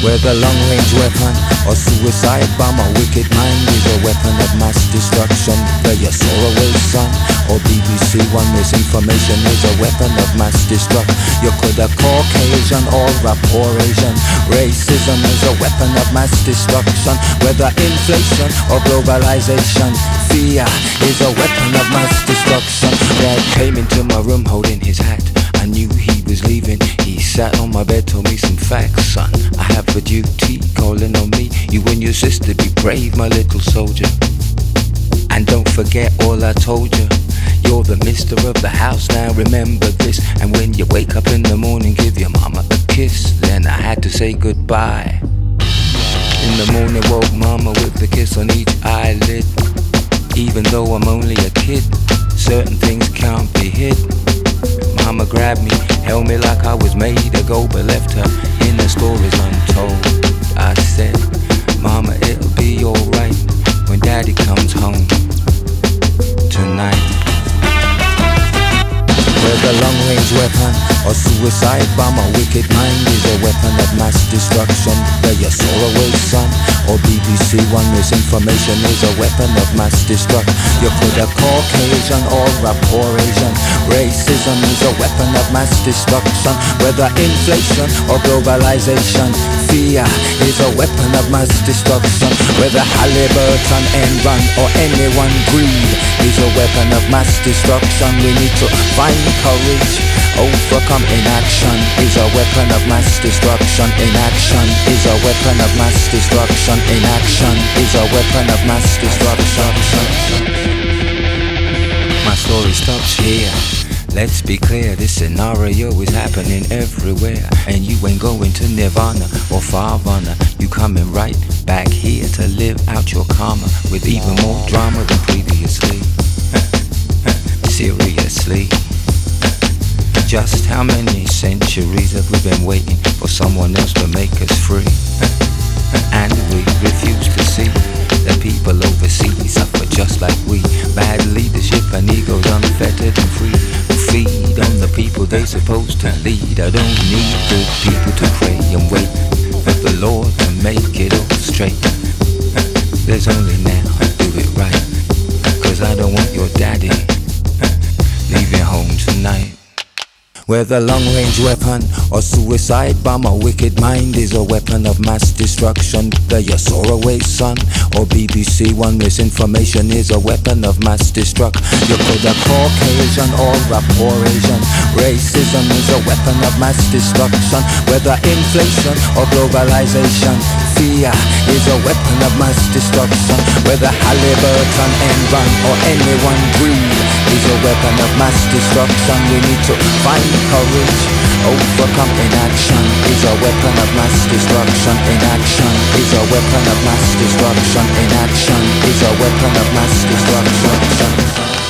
Whether long-range weapon or suicide bomb, a wicked mind is a weapon of mass destruction. Whether your Soraway son or BBC One, misinformation is a weapon of mass destruction. You could have Caucasian or rap or Asian. Racism is a weapon of mass destruction. Whether inflation or globalization, fear is a weapon of mass destruction. Dad came into my room holding his hat. I knew he was leaving. He sat on my bed, told me some facts, son. I have a duty calling on me. You and your sister, be brave, my little soldier. And don't forget all I told you. You're the mister of the house, now remember this. And when you wake up in the morning, give your mama a kiss. Then I had to say goodbye. In the morning, woke mama with a kiss on each eyelid. Even though I'm only a kid, certain things can't be hid. Mama grabbed me, held me like I was made to go, but left her in the stories untold. I said, Mama, it'll be alright when Daddy comes home tonight. Whether long-range weapon or suicide bomb, a wicked mind is a weapon of mass destruction. Whether your Soraway son or BBC One, misinformation is a weapon of mass destruction. You could have Caucasian or rap or Asian. Racism is a weapon of mass destruction. Whether inflation or globalization, fear is a weapon of mass destruction. Whether Halliburton, Enron or anyone, greed is a weapon of mass destruction. We need to find courage, overcome inaction is a weapon of mass destruction. Inaction is a weapon of mass destruction. Inaction is a weapon of mass destruction. My story stops here. Let's be clear, this scenario is happening everywhere. And you ain't going to Nirvana or Farvana. You coming right back here to live out your karma with even more drama than previously. Seriously. Just how many centuries have we been waiting for someone else to make us free? And we refuse to see that people overseas suffer just like we. Bad leadership and egos unfettered and free, who feed on the people they supposed to lead. I don't need good people to pray and wait for the Lord to make it all straight. There's only now, do it right, cause I don't want your daddy leaving home tonight. Whether long-range weapon or suicide bomb, a wicked mind is a weapon of mass destruction. Whether your Soraway son or BBC One, misinformation is a weapon of mass destruction. You could have Caucasian or rap or Asian. Racism is a weapon of mass destruction. Whether inflation or globalization, fear is a weapon of mass destruction. Whether Halliburton, Enron or anyone, greed is a weapon of mass destruction. We need to find courage, overcome inaction is a weapon of mass destruction. Inaction is a weapon of mass destruction. Inaction is a weapon of mass destruction.